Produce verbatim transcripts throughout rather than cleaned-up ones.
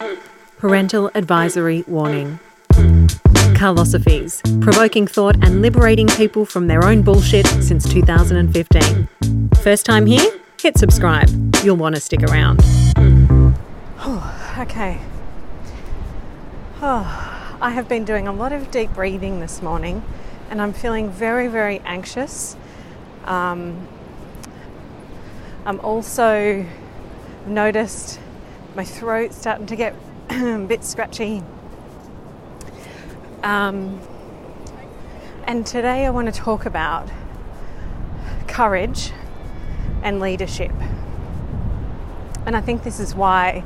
Parental advisory warning. Carlosophies, provoking thought and liberating people from their own bullshit since two thousand fifteen. First time here? Hit subscribe. You'll want to stick around. Oh, okay. Oh, I have been doing a lot of deep breathing this morning and I'm feeling very, very anxious. Um, I'm also noticed my throat starting to get a bit scratchy. Um, and today I want to talk about courage and leadership. And I think this is why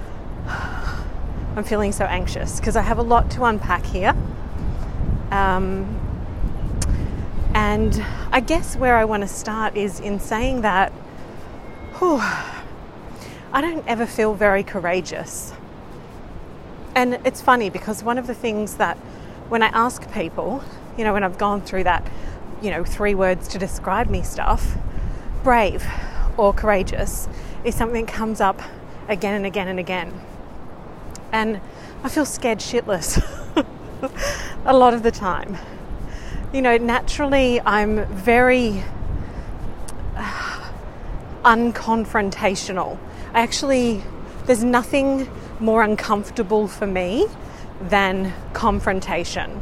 I'm feeling so anxious, because I have a lot to unpack here. Um, and I guess where I want to start is in saying that whew, I don't ever feel very courageous. And it's funny because one of the things that when I ask people, you know, when I've gone through that, you know, three words to describe me stuff, brave or courageous is something that comes up again and again and again. And I feel scared shitless a lot of the time. You know, naturally I'm very uh, unconfrontational. I actually, there's nothing more uncomfortable for me than confrontation.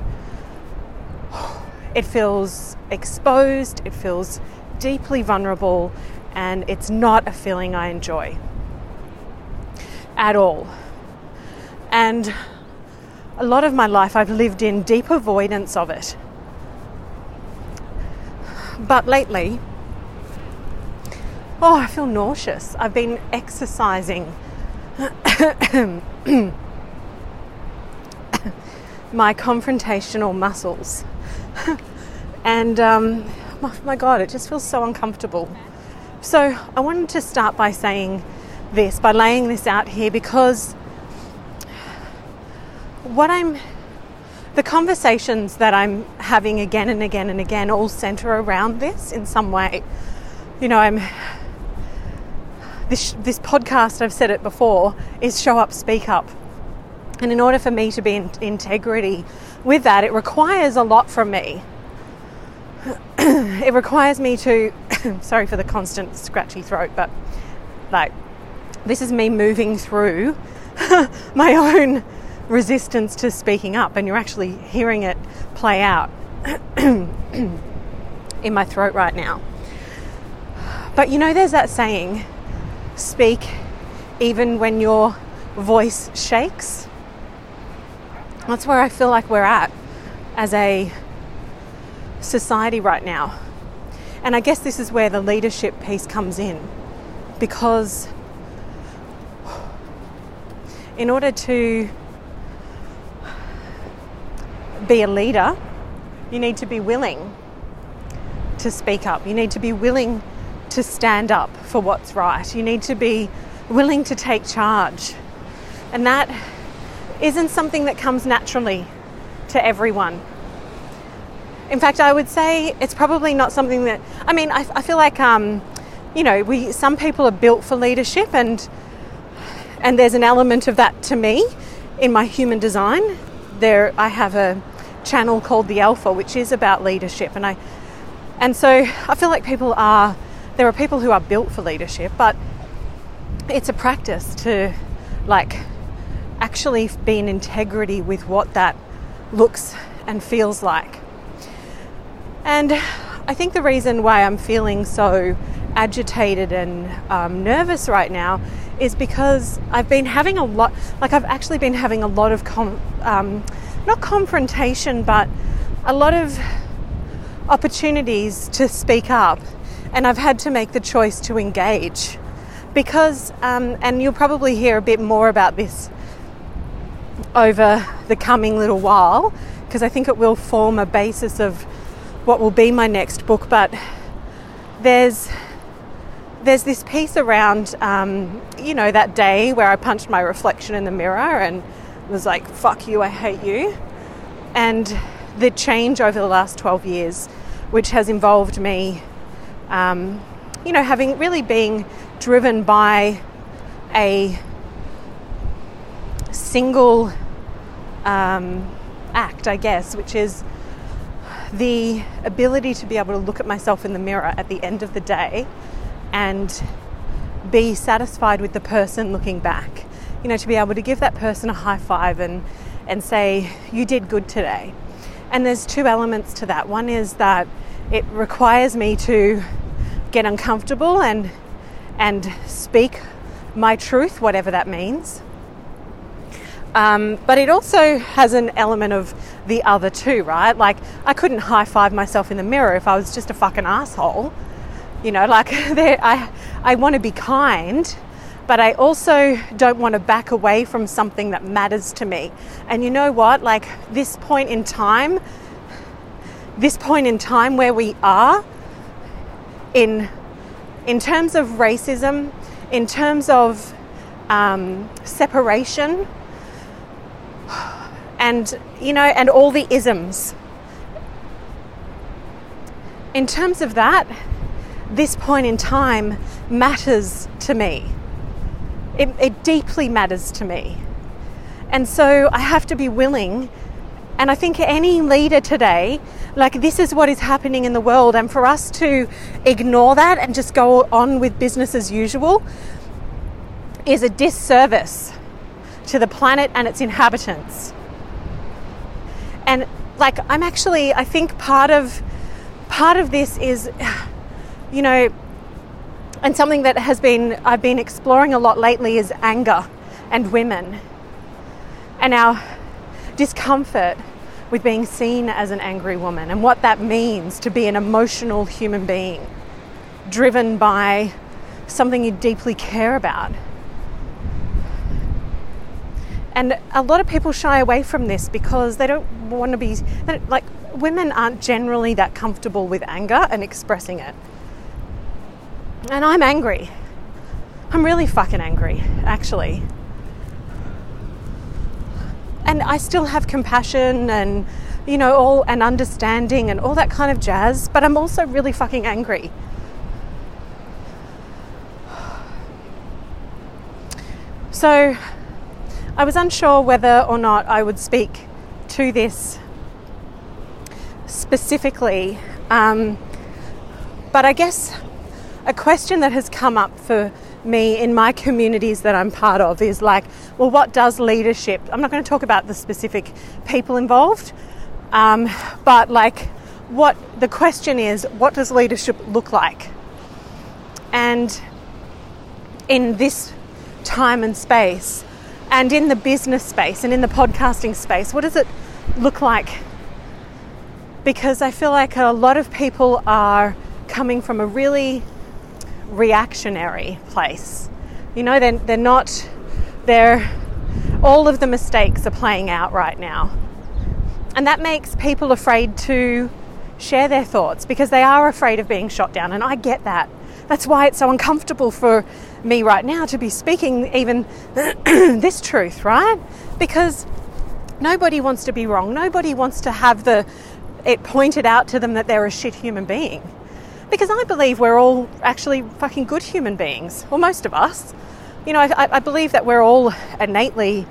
It feels exposed, it feels deeply vulnerable, and it's not a feeling I enjoy at all. And a lot of my life I've lived in deep avoidance of it. But lately, oh, I feel nauseous. I've been exercising my confrontational muscles. And um, my, my God, it just feels so uncomfortable. So I wanted to start by saying this, by laying this out here, because what I'm, the conversations that I'm having again and again and again all center around this in some way. You know, I'm, this, this podcast, I've said it before, is show up, speak up. And in order for me to be in integrity with that, it requires a lot from me. It requires me to, sorry for the constant scratchy throat, but like, this is me moving through my own resistance to speaking up, and you're actually hearing it play out in my throat right now. But you know, there's that saying, speak even when your voice shakes. That's where I feel like we're at as a society right now. And I guess this is where the leadership piece comes in, because in order to be a leader, you need to be willing to speak up. You need to be willing to stand up for what's right. You need to be willing to take charge. And that isn't something that comes naturally to everyone. In fact, I would say it's probably not something that, I mean, I, I feel like, um, you know, we some people are built for leadership, and and there's an element of that to me in my human design. There, I have a channel called The Alpha, which is about leadership, and I, and so I feel like people are, there are people who are built for leadership, but it's a practice to, like, actually be in integrity with what that looks and feels like. And I think the reason why I'm feeling so agitated and um, nervous right now is because I've been having a lot, like I've actually been having a lot of, com- um, not confrontation, but a lot of opportunities to speak up. And I've had to make the choice to engage because, um, and you'll probably hear a bit more about this over the coming little while, because I think it will form a basis of what will be my next book. But there's there's this piece around, um, you know, that day where I punched my reflection in the mirror and was like, fuck you, I hate you. And the change over the last twelve years, which has involved me, um, you know, having really being driven by a single um, act, I guess, which is the ability to be able to look at myself in the mirror at the end of the day and be satisfied with the person looking back. You know, to be able to give that person a high five and, and say, you did good today. And there's two elements to that. One is that it requires me to get uncomfortable and and speak my truth, whatever that means. Um, but it also has an element of the other too, right? Like, I couldn't high-five myself in the mirror if I was just a fucking asshole. You know, like, I, I want to be kind, but I also don't want to back away from something that matters to me. And you know what? Like, this point in time, this point in time where we are, in, in terms of racism, in terms of um, separation, and, you know, and all the isms. In terms of that, this point in time matters to me. It, it deeply matters to me. And so I have to be willing, and I think any leader today, like, this is what is happening in the world, and for us to ignore that and just go on with business as usual is a disservice to the planet and its inhabitants. And like, I'm actually, I think part of part of this is, you know, and something that has been, I've been exploring a lot lately is anger and women and our discomfort with being seen as an angry woman and what that means to be an emotional human being driven by something you deeply care about. And a lot of people shy away from this because they don't want to be, like, women aren't generally that comfortable with anger and expressing it. And I'm angry. I'm really fucking angry, actually. And I still have compassion and, you know, all and understanding and all that kind of jazz, but I'm also really fucking angry. So I was unsure whether or not I would speak to this specifically, um, but I guess a question that has come up for me in my communities that I'm part of is like, well, what does leadership, I'm not going to talk about the specific people involved, um, but like, what the question is, what does leadership look like? And in this time and space, and in the business space and in the podcasting space, what does it look like? Because I feel like a lot of people are coming from a really reactionary place. You know, they're, they're not, they're, all of the mistakes are playing out right now. And that makes people afraid to share their thoughts because they are afraid of being shot down. And I get that. That's why it's so uncomfortable for me right now to be speaking even this truth, right? Because nobody wants to be wrong. Nobody wants to have the it pointed out to them that they're a shit human being. Because I believe we're all actually fucking good human beings. Well, most of us. You know, I, I believe that we're all innately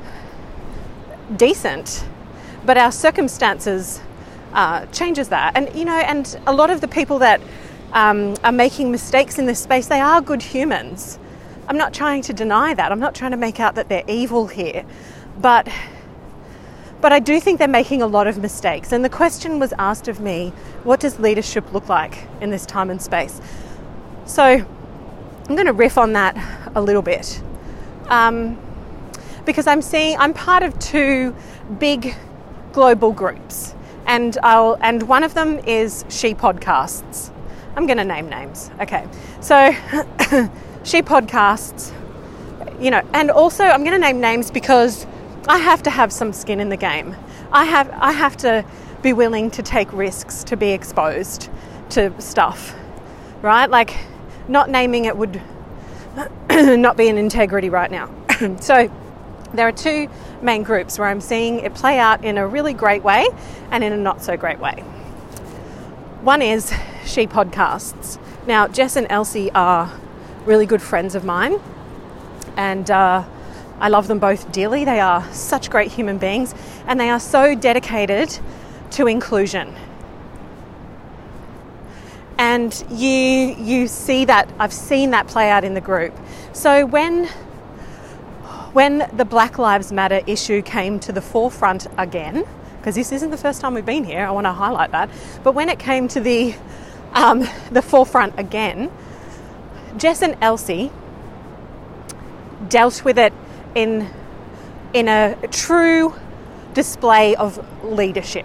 decent, but our circumstances uh, changes that. And, you know, and a lot of the people that Um, are making mistakes in this space, they are good humans. I'm not trying to deny that. I'm not trying to make out that they're evil here. But but I do think they're making a lot of mistakes. And the question was asked of me, what does leadership look like in this time and space? So I'm going to riff on that a little bit. Um, because I'm seeing, I'm part of two big global groups. And I'll and one of them is She Podcasts. I'm going to name names. Okay. So She Podcasts, you know, and also I'm going to name names because I have to have some skin in the game. I have I have to be willing to take risks to be exposed to stuff, right? Like, not naming it would not be in integrity right now. So there are two main groups where I'm seeing it play out in a really great way and in a not so great way. One is She Podcasts. Now, Jess and Elsie are really good friends of mine, and uh, I love them both dearly. They are such great human beings, and they are so dedicated to inclusion. And you you see that, I've seen that play out in the group. So when when the Black Lives Matter issue came to the forefront again, because this isn't the first time we've been here, I want to highlight that, but when it came to the um, the forefront again, Jess and Elsie dealt with it in in a true display of leadership.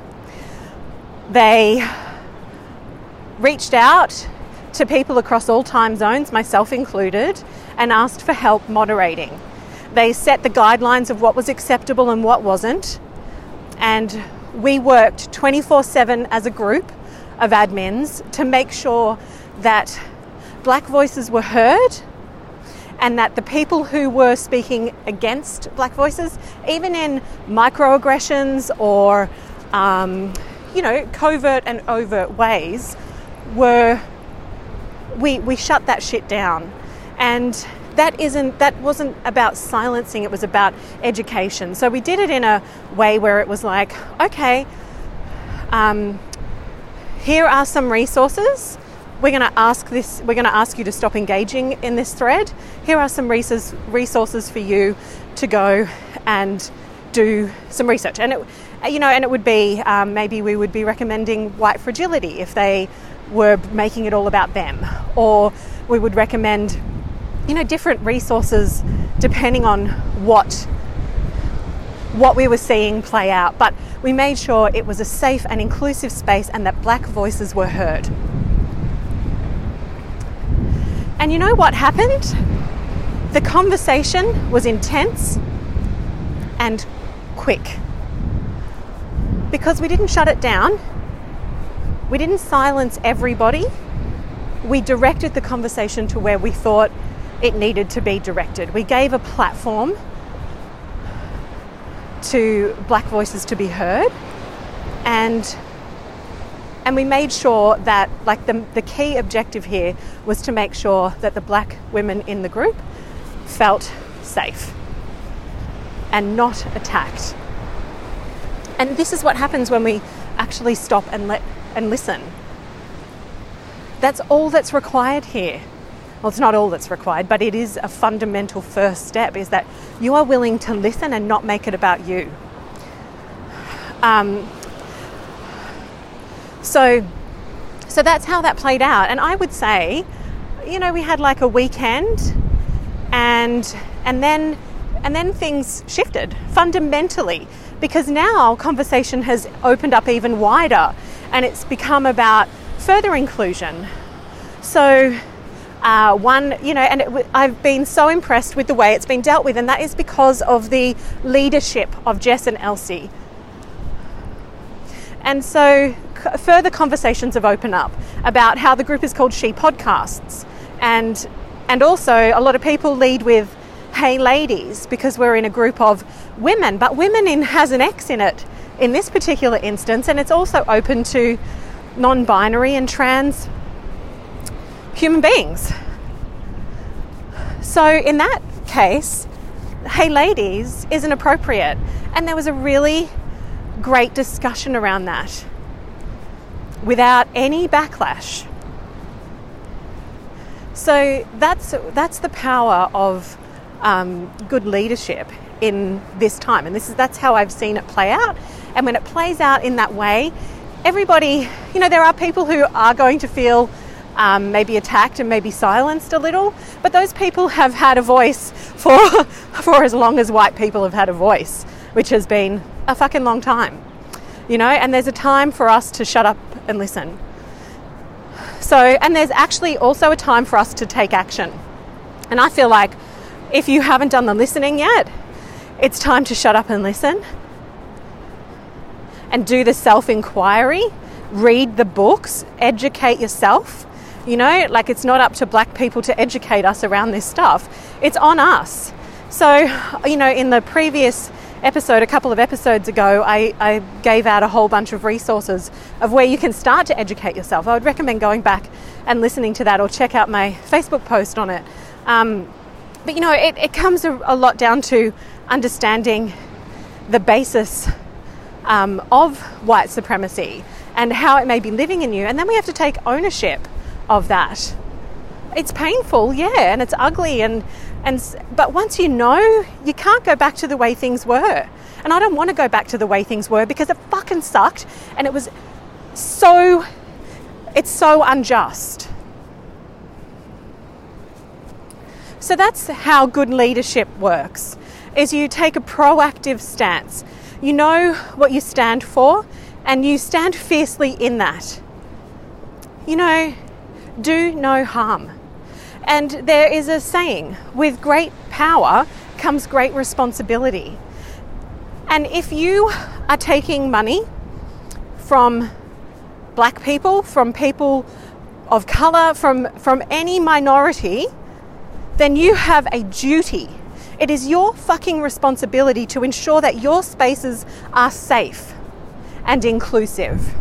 They reached out to people across all time zones, myself included, and asked for help moderating. They set the guidelines of what was acceptable and what wasn't, and we worked twenty-four seven as a group of admins to make sure that Black voices were heard, and that the people who were speaking against Black voices, even in microaggressions or um, you know, covert and overt ways, were we we shut that shit down. And that isn't that wasn't about silencing, it was about education. So we did it in a way where it was like, okay, um, here are some resources. We're going to ask this. We're going to ask you to stop engaging in this thread. Here are some resources resources for you to go and do some research. And it, you know, and it would be um, maybe we would be recommending white fragility if they were making it all about them, or we would recommend, you know, different resources depending on what what we were seeing play out. But we made sure it was a safe and inclusive space, and that Black voices were heard. And you know what happened? The conversation was intense and quick, because we didn't shut it down. We didn't silence everybody. We directed the conversation to where we thought it needed to be directed. We gave a platform to Black voices to be heard, and and we made sure that, like, the, the key objective here was to make sure that the Black women in the group felt safe and not attacked. And this is what happens when we actually stop and let and listen. That's all that's required here. Well, it's not all that's required, but it is a fundamental first step, is that you are willing to listen and not make it about you. Um, so, so that's how that played out. And I would say, you know, we had like a weekend, and and then and then things shifted fundamentally, because now conversation has opened up even wider, and it's become about further inclusion. So. Uh, one, you know, and it, I've been so impressed with the way it's been dealt with, and that is because of the leadership of Jess and Elsie. And so c- further conversations have opened up about how the group is called She Podcasts, and and also a lot of people lead with "Hey ladies" because we're in a group of women, but women in has an X in it in this particular instance, and it's also open to non-binary and trans human beings. So in that case, "Hey ladies" isn't appropriate, and there was a really great discussion around that without any backlash. So that's that's the power of um, good leadership in this time, and this is that's how I've seen it play out. And when it plays out in that way, everybody, you know, there are people who are going to feel Um, maybe attacked and maybe silenced a little, but those people have had a voice for for as long as white people have had a voice, which has been a fucking long time, you know. And there's a time for us to shut up and listen. So, and there's actually also a time for us to take action. And I feel like if you haven't done the listening yet, it's time to shut up and listen and do the self-inquiry, read the books, educate yourself. You know, like, it's not up to Black people to educate us around this stuff. It's on us. So, you know, in the previous episode, a couple of episodes ago, I, I gave out a whole bunch of resources of where you can start to educate yourself. I would recommend going back and listening to that, or check out my Facebook post on it. Um, but you know, it, it comes a, a lot down to understanding the basis um, of white supremacy and how it may be living in you. And then we have to take ownership of that. It's painful, yeah, and it's ugly, and and but once you know, you can't go back to the way things were. And I don't want to go back to the way things were because it fucking sucked, and it was so, it's so unjust. So that's how good leadership works, is you take a proactive stance. You know what you stand for, and you stand fiercely in that. You know, do no harm. And there is a saying, with great power comes great responsibility. And if you are taking money from black people, from people of colour, from, from any minority, then you have a duty. It is your fucking responsibility to ensure that your spaces are safe and inclusive.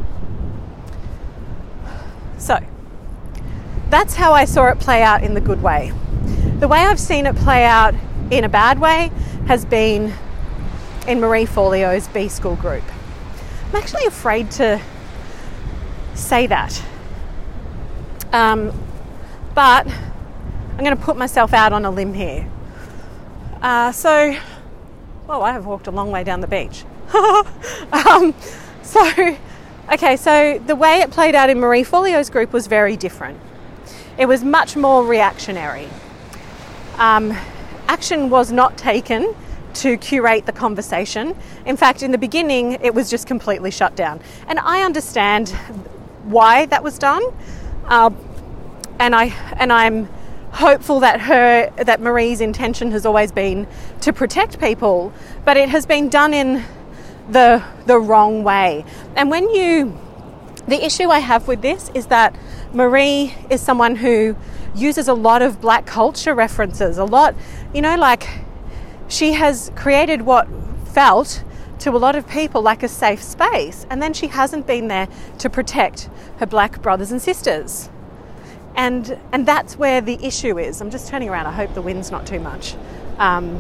So, that's how I saw it play out in the good way. The way I've seen it play out in a bad way has been in Marie Forleo's B School group. I'm actually afraid to say that. Um, but I'm going to put myself out on a limb here. Uh, so, well, I have walked a long way down the beach. um, so, okay, so the way it played out in Marie Forleo's group was very different. It was much more reactionary. Um, action was not taken to curate the conversation. In fact, in the beginning, it was just completely shut down. And I understand why that was done, uh, and I and I'm hopeful that her that Marie's intention has always been to protect people, but it has been done in the the wrong way. And when you, the issue I have with this is that Marie is someone who uses a lot of black culture references, a lot, you know, like she has created what felt to a lot of people like a safe space, and then she hasn't been there to protect her black brothers and sisters. And and that's where the issue is. I'm just turning around. I hope the wind's not too much. Um,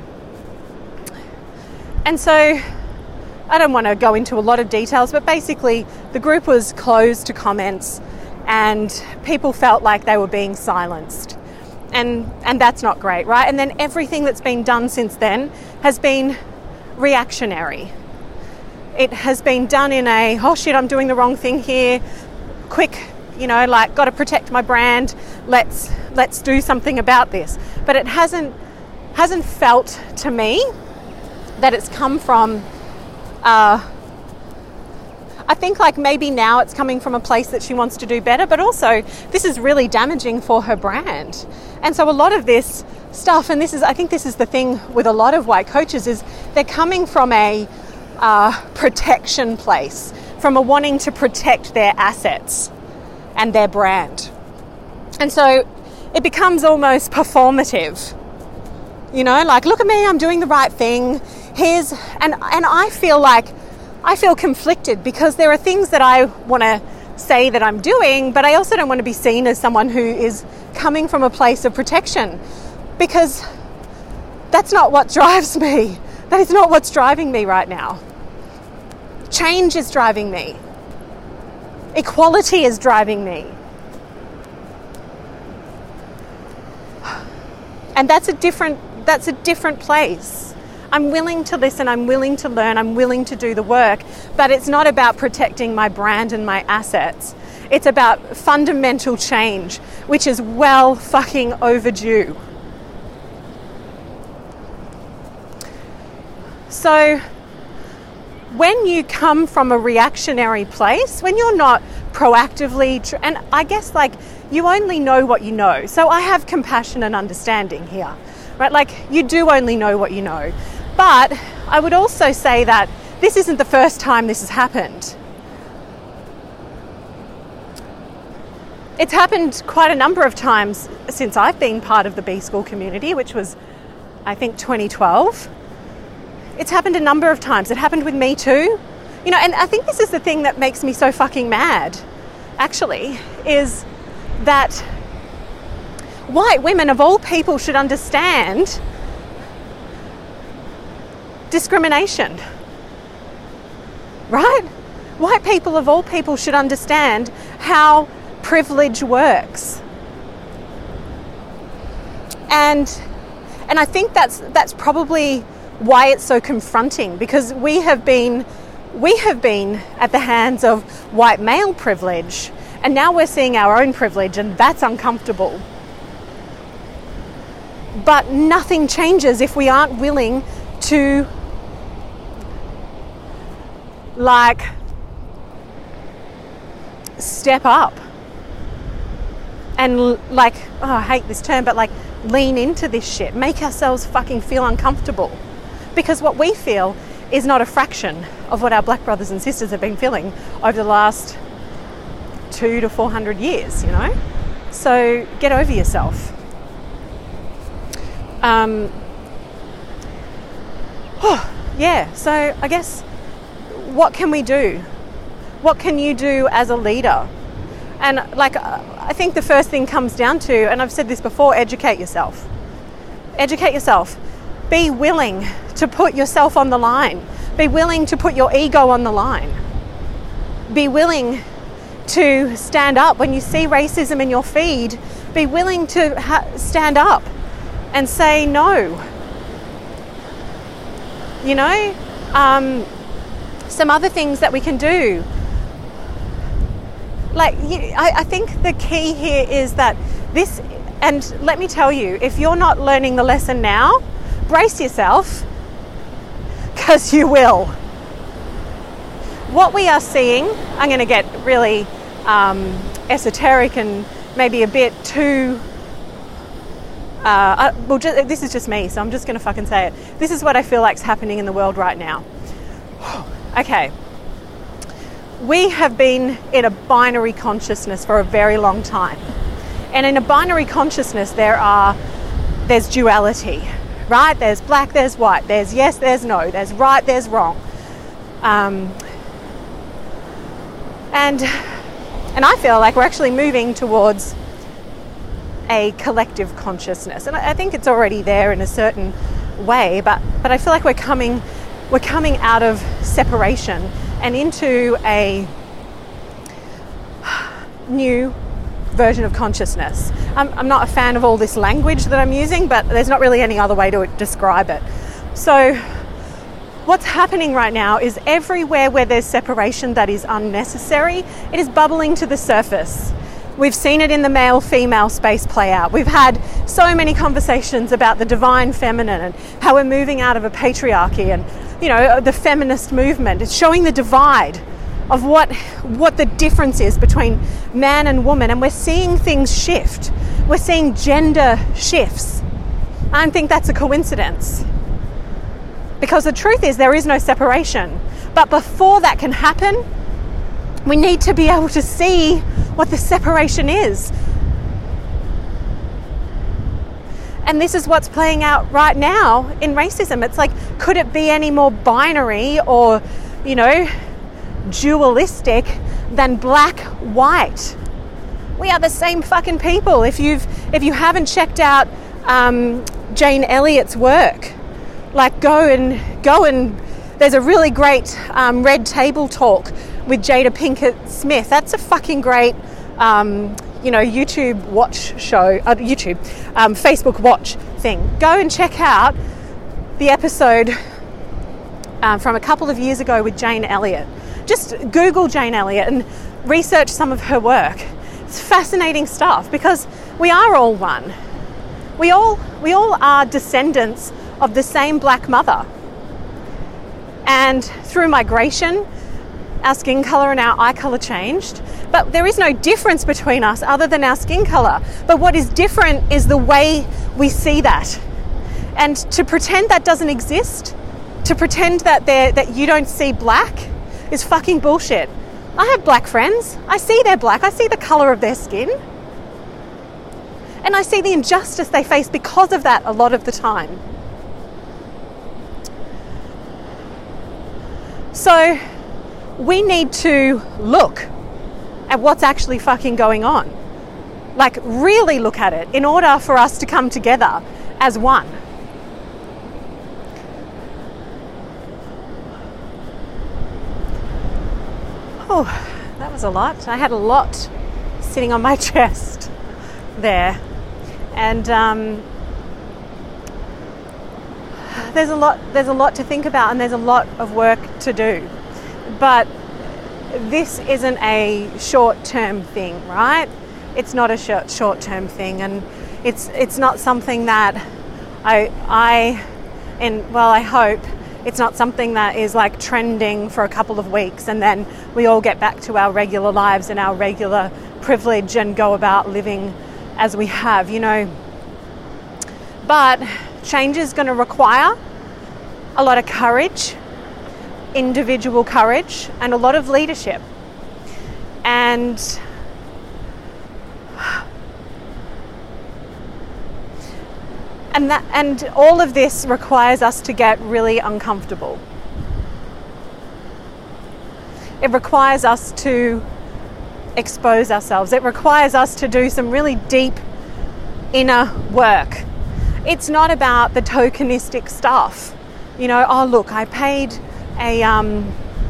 and so I don't want to go into a lot of details, but basically the group was closed to comments and people felt like they were being silenced. And and that's not great, right? And then everything that's been done since then has been reactionary. It has been done in a, oh shit, I'm doing the wrong thing here. Quick, you know, like, got to protect my brand. Let's let's do something about this. But it hasn't hasn't felt to me that it's come from. Uh, I think like maybe now it's coming from a place that she wants to do better, but also this is really damaging for her brand. And so a lot of this stuff, and this is, I think this is the thing with a lot of white coaches, is they're coming from a uh, protection place, from a wanting to protect their assets and their brand. And so it becomes almost performative. You know, like, look at me, I'm doing the right thing. Here's, and, and I feel like, I feel conflicted because there are things that I want to say that I'm doing, but I also don't want to be seen as someone who is coming from a place of protection, because that's not what drives me. That is not what's driving me right now. Change is driving me. Equality is driving me. And that's a different, that's a different place. I'm willing to listen, I'm willing to learn, I'm willing to do the work, but it's not about protecting my brand and my assets. It's about fundamental change, which is well fucking overdue. So when you come from a reactionary place, when you're not proactively, tr- and I guess like you only know what you know. So I have compassion and understanding here, right? Like you do only know what you know. But I would also say that this isn't the first time this has happened. It's happened quite a number of times since I've been part of the B School community, which was, I think, twenty twelve. It's happened a number of times. It happened with me too. You know, and I think this is the thing that makes me so fucking mad, actually, is that white women of all people should understand discrimination, right? White people of all people should understand how privilege works. And and I think that's that's probably why it's so confronting, because we have been we have been at the hands of white male privilege, and now we're seeing our own privilege, and that's uncomfortable. But nothing changes if we aren't willing to, like, step up and, like, oh, I hate this term, but like lean into this shit, make ourselves fucking feel uncomfortable, because what we feel is not a fraction of what our black brothers and sisters have been feeling over the last two to four hundred years, you know? So get over yourself. Um, oh, yeah, so I guess what can we do? What can you do as a leader? And like, I think the first thing comes down to, and I've said this before, educate yourself. Educate yourself. Be willing to put yourself on the line. Be willing to put your ego on the line. Be willing to stand up when you see racism in your feed. Be willing to ha- stand up and say no. You know, um, some other things that we can do. Like, I, I think the key here is that this, and let me tell you, if you're not learning the lesson now, brace yourself, because you will. What we are seeing, I'm going to get really um, esoteric and maybe a bit too, uh, well, just, this is just me, so I'm just going to fucking say it. This is what I feel like is happening in the world right now. Okay. We have been in a binary consciousness for a very long time. And in a binary consciousness, there are, there's duality, right? There's black, there's white, there's yes, there's no, there's right, there's wrong. Um, and, and I feel like we're actually moving towards a collective consciousness. And I, I think it's already there in a certain way, but, but I feel like we're coming, we're coming out of separation and into a new version of consciousness. I'm, I'm not a fan of all this language that I'm using, but there's not really any other way to describe it. So what's happening right now is everywhere where there's separation that is unnecessary, it is bubbling to the surface. We've seen it in the male-female space play out. We've had so many conversations about the divine feminine and how we're moving out of a patriarchy, and, you know, the feminist movement. It's showing the divide of what what the difference is between man and woman, and we're seeing things shift. We're seeing gender shifts. I don't think that's a coincidence, because the truth is there is no separation. But before that can happen, we need to be able to see what the separation is. And this is what's playing out right now in racism. It's like, could it be any more binary or, you know, dualistic than black, white? We are the same fucking people. If you've if you haven't checked out um, Jane Elliott's work, like go and go and there's a really great um, Red Table talk with Jada Pinkett Smith. That's a fucking great, um, you know, YouTube watch show, uh, YouTube, um, Facebook watch thing. Go and check out the episode um, from a couple of years ago with Jane Elliott. Just Google Jane Elliott and research some of her work. It's fascinating stuff, because we are all one. We all we all are descendants of the same black mother. And through migration, our skin colour and our eye colour changed. But there is no difference between us other than our skin colour. But what is different is the way we see that. And to pretend that doesn't exist, to pretend that that you don't see black, is fucking bullshit. I have black friends. I see they're black. I see the colour of their skin. And I see the injustice they face because of that a lot of the time. So we need to look at what's actually fucking going on. Like, really look at it in order for us to come together as one. Oh, that was a lot. I had a lot sitting on my chest there. And um, there's a lot there's a lot to think about, and there's a lot of work to do. But this isn't a short-term thing, right? It's not a short short-term thing, and it's it's not something that I I and well I hope it's not something that is like trending for a couple of weeks and then we all get back to our regular lives and our regular privilege and go about living as we have, you know. But change is going to require a lot of courage, individual courage, and a lot of leadership. And And that, and all of this requires us to get really uncomfortable. It requires us to expose ourselves. It requires us to do some really deep inner work. It's not about the tokenistic stuff. You know, oh look, I paid a, um,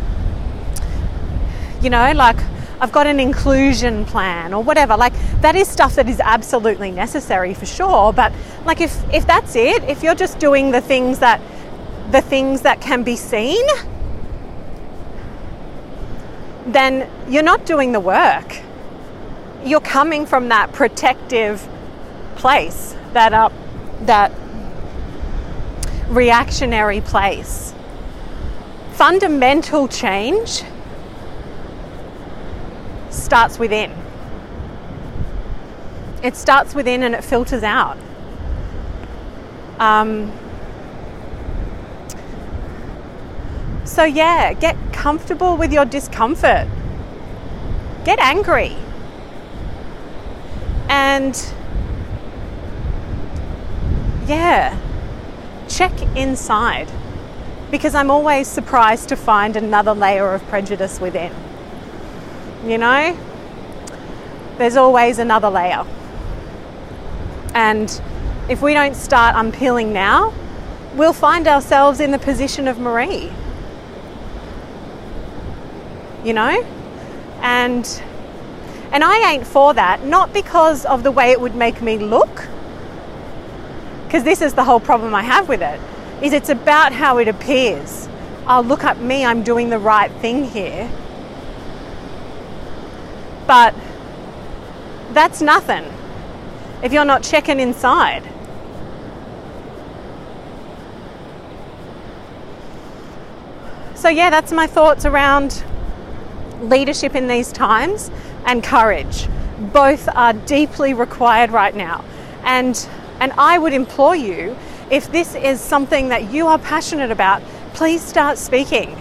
you know, like I've got an inclusion plan or whatever. Like that is stuff that is absolutely necessary for sure. But like if, if that's it, if you're just doing the things that the things that can be seen, then you're not doing the work. You're coming from that protective place, that uh, that reactionary place. Fundamental change starts within. It starts within and it filters out. Um, so yeah, get comfortable with your discomfort. Get angry. And yeah, check inside. Because I'm always surprised to find another layer of prejudice within. You know, there's always another layer. And if we don't start unpeeling now, we'll find ourselves in the position of Marie. You know? And and I ain't for that, not because of the way it would make me look, because this is the whole problem I have with it, is it's about how it appears. Oh, look at me, I'm doing the right thing here. But that's nothing if you're not checking inside. So yeah, that's my thoughts around leadership in these times and courage. Both are deeply required right now. And and I would implore you, if this is something that you are passionate about, please start speaking.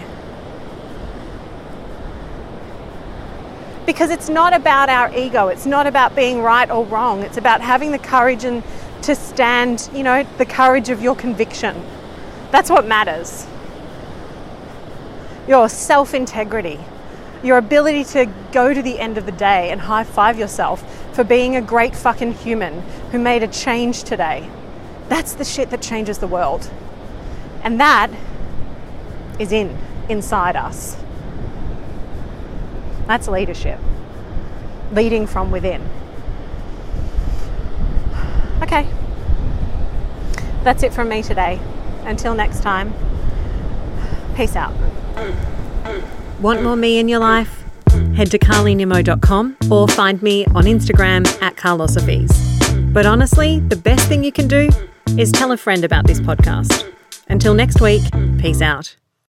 Because it's not about our ego. It's not about being right or wrong. It's about having the courage and to stand, you know, the courage of your conviction. That's what matters. Your self-integrity. Your ability to go to the end of the day and high-five yourself for being a great fucking human who made a change today. That's the shit that changes the world. And that is in, inside us. That's leadership. Leading from within. Okay. That's it from me today. Until next time, peace out. Want more me in your life? Head to carly nimmo dot com or find me on Instagram at carlosophies. But honestly, the best thing you can do is tell a friend about this podcast. Until next week, peace out.